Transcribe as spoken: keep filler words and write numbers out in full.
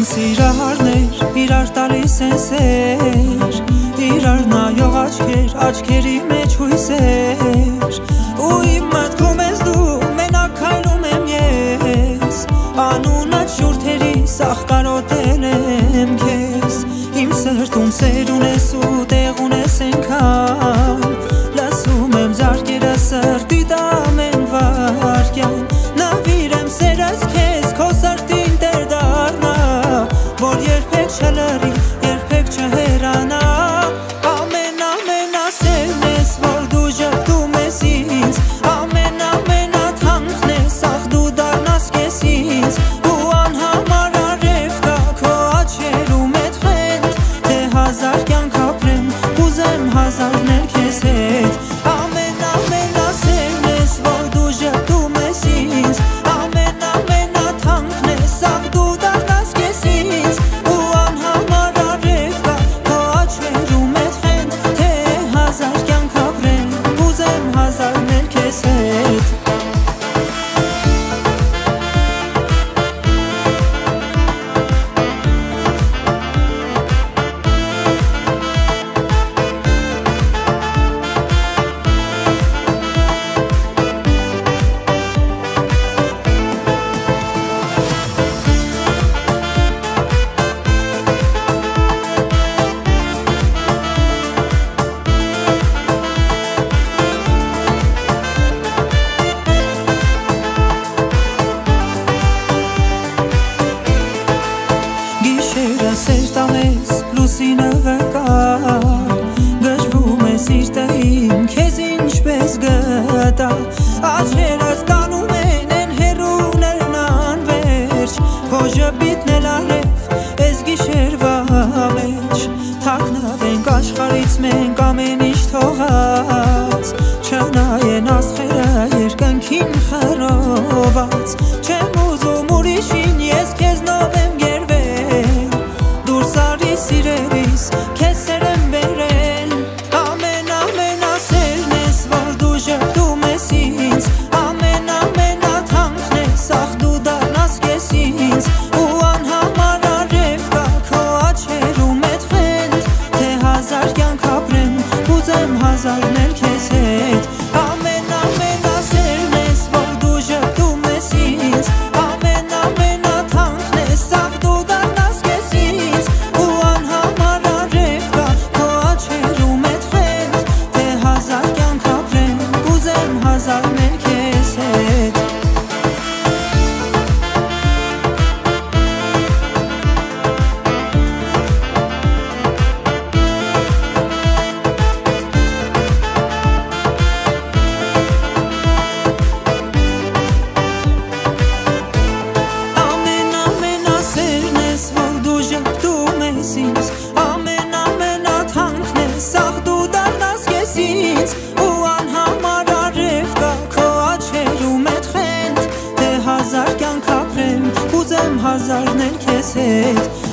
Սիրահարներ իրար տալիս են սեր, իրար նայող աչքեր, աչքերի մեջ հույսեր, ու իմ մտքում ես դու, մենակ քայլում եմ ես, անունդ շուրթերի սաղ կարոտել եմ քեզ, իմ սրտում սեր ունես ու տեղ ունես ենքան, լսում եմ զարկերը սրտիդ ամեն վարկյան, նվիրեմ սերս քեզ քո սրտին տեր դառնա, որ երբեք չլրի, երբեք չհեռանա, ամեն ամենասերն ես, որ դու ժպտում ես ինձ, ամեն ամենաթանկն ես, ախ դու դառնաս քեզ ինձ, ու անհամար արև կա քո աչքերում էդ խենթ, թե հազար կյանք ապրեմ, ուզեմ հազարներ քեզ հետ, ամեն ամենասերն ես, որ դու ժպտում ես ինձ, ամեն ամենաթանկն ես, ախ դու դառնաս քեզ ինձ, ու անհամար արև կա քո աչքերում էդ խենթ, թե հազար կյանք ապրեմ, ուզեմ հազարներ քեզ հետ. Գիշերը սեր տալես, լուսինը վկար, գժվում ես իր տեղին, քեզ ինչպես գտա, աչքերս տանում են են հեռուներն անվերջ, քո ժպիտն էլ արև, ես գիշերվա մեջ, թաքնվենք աշխարհից մենք ամեն ինչ թողած, չնայեն աստղերը երկնքին խռոված, չեմ ուզում ուրիշին, ես քեզնով եմ գերվել, դուրս արի սիրելիս, քեզ սեր եմ բերել, ամեն ամենասերն ես, որ դու ժպտում ես ինձ, ամեն ամենաթանկն ես, ախ դու դառնաս քեզ ինձ, ու անհամար արև կա քո աչքերում էդ խենթ, թե հազար կյանք ապրեմ, ուզեմ հազարներ քեզ հետ, ամեն ամենասերն ես, որ դու ժպտում ես ինձ, ամեն ամենաթանկն ես, ախ դու դառնաս քեզ ինձ, ու անհամար արև կա քո աչքերում էդ խենթ, թե հազար կյանք ապրեմ, ուզեմ հազարներ քեզ հետ. Ամեն ամենասերն ես, որ դու ժպտում ես ինձ, ամեն ամենաթանկն ես, ախ դու դառնաս քեզ ինձ, ու անհամար արև կա քո աչքերում էդ խենթ, թե հազար կյանք ապրեմ, ուզեմ հազարներ քեզ հետ.